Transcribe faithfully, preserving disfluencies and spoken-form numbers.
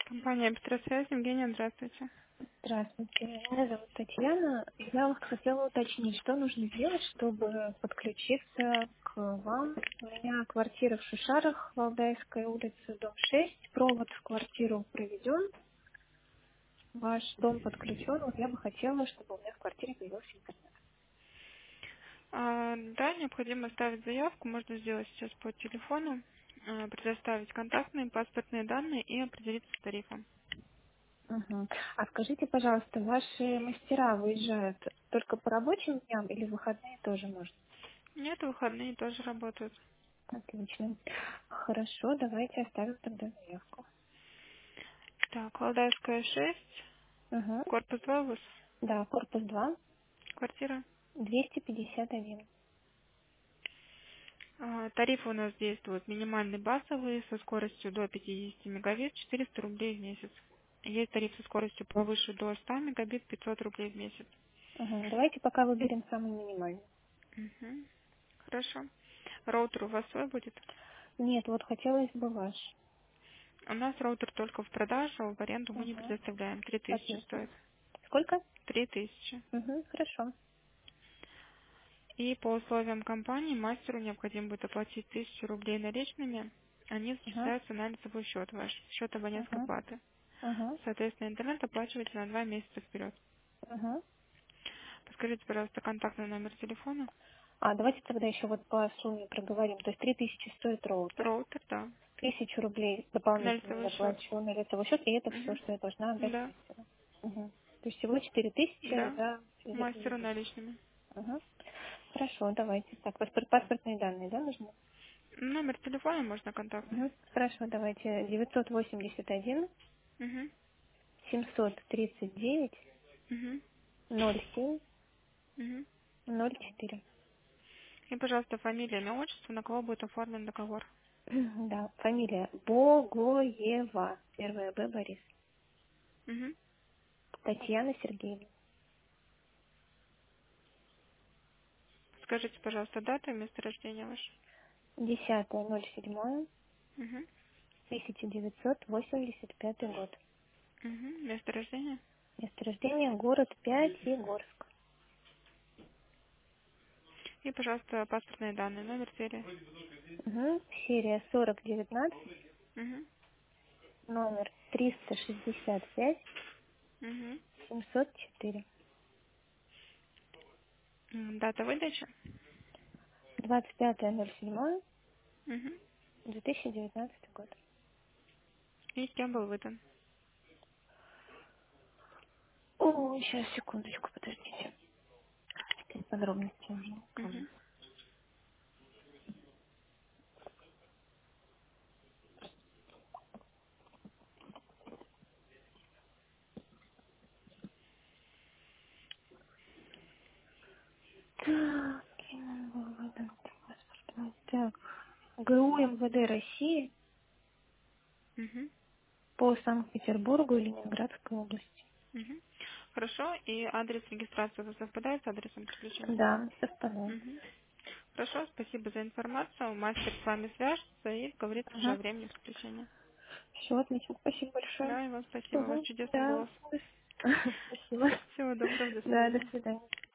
Компания Петросвязь, Евгения, здравствуйте. Здравствуйте, меня зовут Татьяна. Я вот хотела уточнить, что нужно сделать, чтобы подключиться к вам. У меня квартира в Шишарах, Валдайская улица, дом шесть. Провод в квартиру проведен. Ваш дом подключен. Вот я бы хотела, чтобы у меня в квартире появился интернет. А, да, необходимо оставить заявку, можно сделать сейчас по телефону, а, предоставить контактные, паспортные данные и определиться с тарифом. Мгм. А скажите, пожалуйста, ваши мастера выезжают только по рабочим дням или в выходные тоже можно? Нет, выходные тоже работают. Отлично. Хорошо, давайте оставим тогда заявку. Так, Валдайская шесть, Угу. корпус два у вас, Да, корпус два. квартира. двести пятьдесят один. А, тарифы у нас действуют минимальный базовый со скоростью до пятидесяти мегабит, четыреста рублей в месяц. Есть тариф со скоростью повыше до ста мегабит, пятьсот рублей в месяц. Ага, давайте пока выберем самый минимальный. Мгм. Хорошо. Роутер у вас свой будет? Нет, вот хотелось бы ваш. У нас роутер только в продажу, в аренду мы не Ага, предоставляем. Три тысячи отлично. стоит. Сколько? Три тысячи. Угу, хорошо. И по условиям компании мастеру необходимо будет оплатить тысячу рублей наличными. Они Ага, зачисляются на лицевой счет ваш, счет абонентской ага, платы. ага, Соответственно, интернет оплачиваете на два месяца вперед. ага. Подскажите, пожалуйста, контактный номер телефона. А, давайте тогда еще вот по сумме проговорим. То есть три тысячи стоит роутер, Роутер, да. тысячу рублей На дополнительно лицевой я счет. плачу на лицевой счет, и это все, Угу. что я должна отдать Да, мастеру. Угу. То есть всего четыре тысячи да. за две Мастеру тысячи. наличными. Ага. Хорошо, давайте. Так, паспорт, паспортные данные, да, нужны? Номер телефона можно контактный. Мгм. Хорошо, давайте девятьсот восемьдесят один Угу. семьсот тридцать девять Угу. ноль семь Угу. ноль четыре. И, пожалуйста, фамилия, имя, отчество, на кого будет оформлен договор. Да, фамилия Богоева. Первая Б Борис. Угу. Татьяна Сергеевна. Скажите, пожалуйста, дату и место рождения ваше. Десятое ноль седьмое Угу. тысяча девятьсот восемьдесят пятый год. Угу. Место рождения. Место рождения город Пятигорск. И, пожалуйста, паспортные данные, номер серии. Угу. Серия сорок девятнадцать, Угу. номер триста шестьдесят пять Угу. семьсот четыре. М, Дата выдачи. Двадцать пятое ноль седьмое Угу. две тысячи девятнадцатый год. И кем был выдан. О, сейчас, секундочку, подождите. Теперь подробности уже не помню. Угу. Так, кем был выдан паспорт? Так, ГУ МВД России Угу. по Санкт-Петербургу и Ленинградской области. Угу. Хорошо. И адрес регистрации у вас совпадает с адресом подключения? Да, совпадает. Угу. Хорошо, спасибо за информацию. Мастер с вами свяжется и говорит уже о Ага. времени подключения. Все, отлично. Спасибо большое. Да, и вам спасибо. У вас Угу. чудесный Да. голос. Спасибо. Всего доброго, до Да, до свидания. свидания.